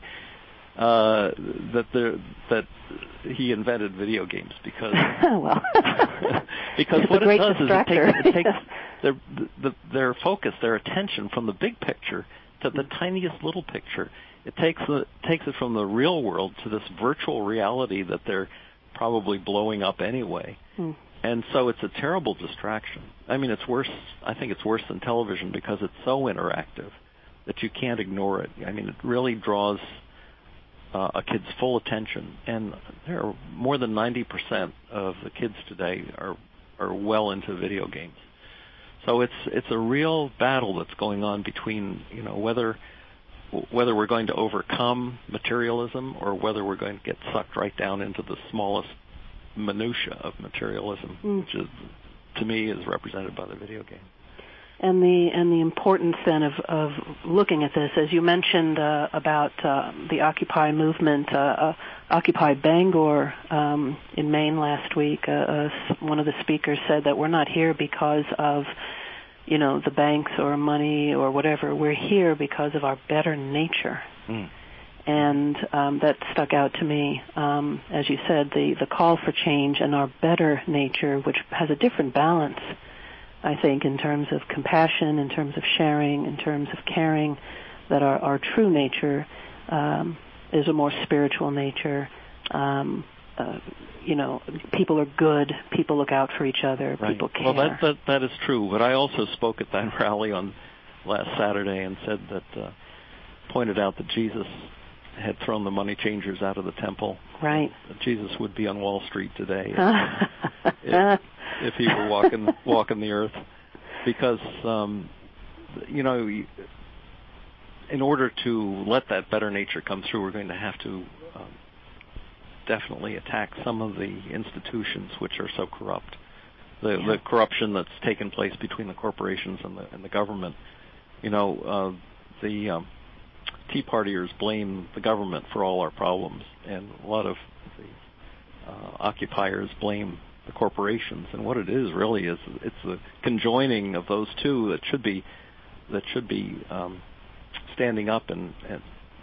uh, that there that he invented video games because well, because it's what a great it does distractor. is it takes, it takes their the, their focus, their attention from the big picture to the tiniest little picture. It takes the takes it from the real world to this virtual reality that they're probably blowing up anyway. Mm. And so it's a terrible distraction. I mean, it's worse. I think it's worse than television because it's so interactive that you can't ignore it. I mean, it really draws uh, a kid's full attention. And there are more than ninety percent of the kids today are are well into video games. So it's it's a real battle that's going on between, you know, whether whether we're going to overcome materialism or whether we're going to get sucked right down into the smallest minutia of materialism, mm. which is, to me, is represented by the video game. And the and the importance then of, of looking at this, as you mentioned uh, about uh, the Occupy movement, uh, uh, Occupy Bangor um, in Maine last week. Uh, uh, one of the speakers said that we're not here because of, you know, the banks or money or whatever. We're here because of our better nature. Mm. And um, that stuck out to me. Um, as you said, the, the call for change and our better nature, which has a different balance, I think, in terms of compassion, in terms of sharing, in terms of caring, that our, our true nature um, is a more spiritual nature. Um, uh, you know, people are good. People look out for each other. Right. People care. Well, that, that that is true. But I also spoke at that rally on last Saturday and said that, uh, pointed out that Jesus had thrown the money changers out of the temple. Right. That Jesus would be on Wall Street today if, if, if he were walking walking the earth, because um, you know, in order to let that better nature come through, we're going to have to um, definitely attack some of the institutions which are so corrupt. The, yeah. the corruption that's taken place between the corporations and the and the government. You know, uh, the um, Tea Partiers blame the government for all our problems, and a lot of the uh, occupiers blame the corporations. And what it is really is it's the conjoining of those two that should be that should be um, standing up and, and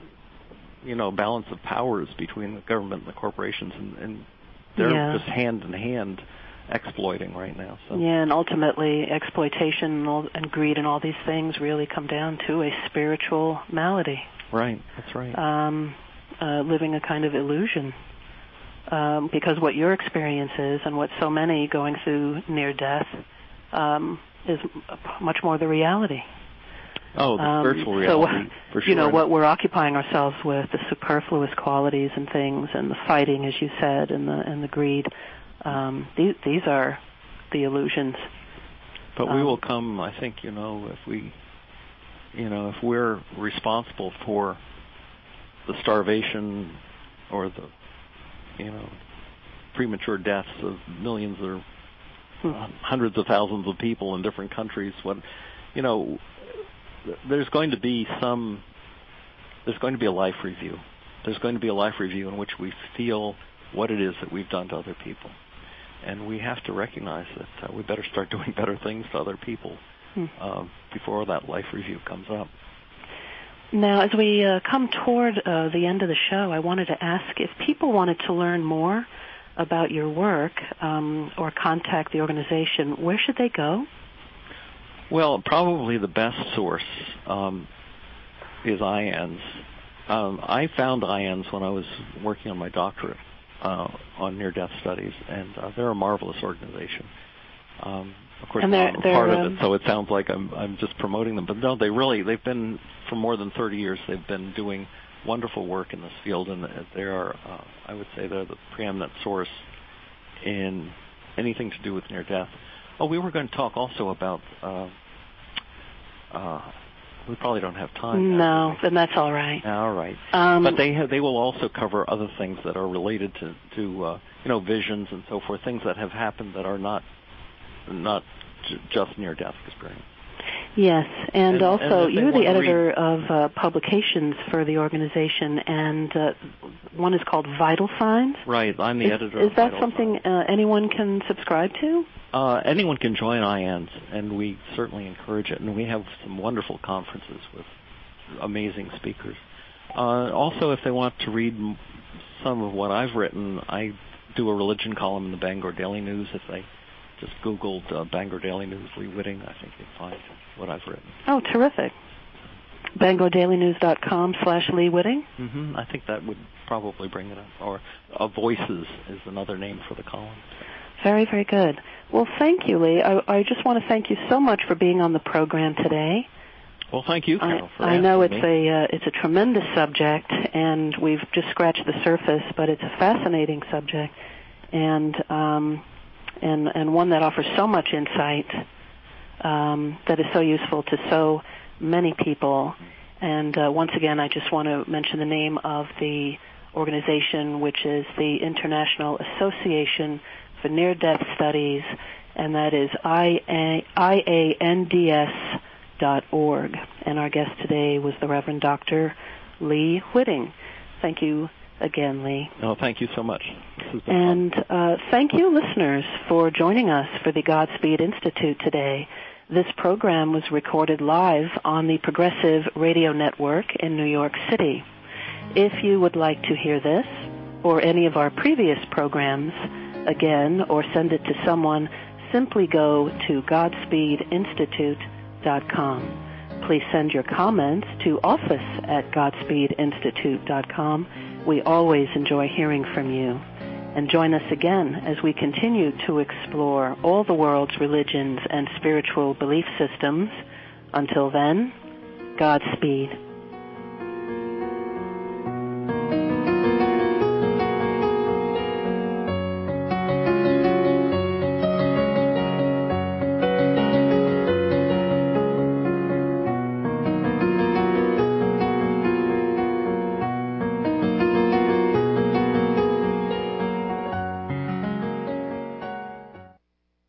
you know, balance of powers between the government and the corporations, and, and they're yeah. just hand in hand exploiting right now. So. Yeah, and ultimately exploitation and, all, and greed and all these things really come down to a spiritual malady. Right, that's right. Um, uh, living a kind of illusion. Um, because what your experience is and what so many going through near death um, is much more the reality. Oh, the um, spiritual reality, so, for sure. You know, what we're occupying ourselves with, the superfluous qualities and things, and the fighting, as you said, and the and the greed, um, these, these are the illusions. But um, we will come, I think, you know, if we, you know, if we're responsible for the starvation or the, you know, premature deaths of millions or hmm. hundreds of thousands of people in different countries, what, you know, there's going to be some, there's going to be a life review. There's going to be a life review in which we feel what it is that we've done to other people. And we have to recognize that uh, we better start doing better things to other people hmm. uh, before that life review comes up. Now, as we uh, come toward uh, the end of the show, I wanted to ask if people wanted to learn more about your work um, or contact the organization, where should they go? Well, probably the best source um, is I A N S. Um, I found I A N S when I was working on my doctorate uh, on near-death studies, and uh, they're a marvelous organization. Um, of course, and they're, I'm a they're, part of um, it, so it sounds like I'm I'm just promoting them. But no, they really, they've been, for more than thirty years, they've been doing wonderful work in this field, and they are, uh, I would say, they're the preeminent source in anything to do with near-death. Oh, we were going to talk also about, uh, uh, we probably don't have time. No, now, then that's all right. All right. Um, but they have, they will also cover other things that are related to, to uh, you know, visions and so forth, things that have happened that are not not j- just near-death experience. Yes, and, and also and you're the editor read... of uh, publications for the organization, and uh, one is called Vital Signs. Right, I'm the is, editor Is of that Vital something Signs. uh, anyone can subscribe to? Uh, anyone can join I A N S, and we certainly encourage it, and we have some wonderful conferences with amazing speakers. Uh, also, if they want to read some of what I've written, I do a religion column in the Bangor Daily News. If they just Googled uh, Bangor Daily News, Lee Witting, I think you'd find what I've written. Oh, terrific. Bangor Daily News dot com slash Lee Witting? Mm-hmm. I think that would probably bring it up. Or uh, Voices is another name for the column. Very, very good. Well, thank you, Lee. I, I just want to thank you so much for being on the program today. Well, thank you, Carol, I, for I know it's me. a uh, it's a tremendous subject, and we've just scratched the surface, but it's a fascinating subject, and um, and and one that offers so much insight um, that is so useful to so many people. And uh, once again, I just want to mention the name of the organization, which is the International Association for Near-Death Studies, and that is I A N D S dot org. And our guest today was the Reverend Doctor Lee Witting. Thank you again, Lee. Oh, thank you so much. This has been and fun. Uh, thank you, listeners, for joining us for the Godspeed Institute today. This program was recorded live on the Progressive Radio Network in New York City. If you would like to hear this or any of our previous programs again, or send it to someone, simply go to Godspeed Institute dot com. Please send your comments to office at Godspeed Institute dot com. We always enjoy hearing from you. And join us again as we continue to explore all the world's religions and spiritual belief systems. Until then, Godspeed.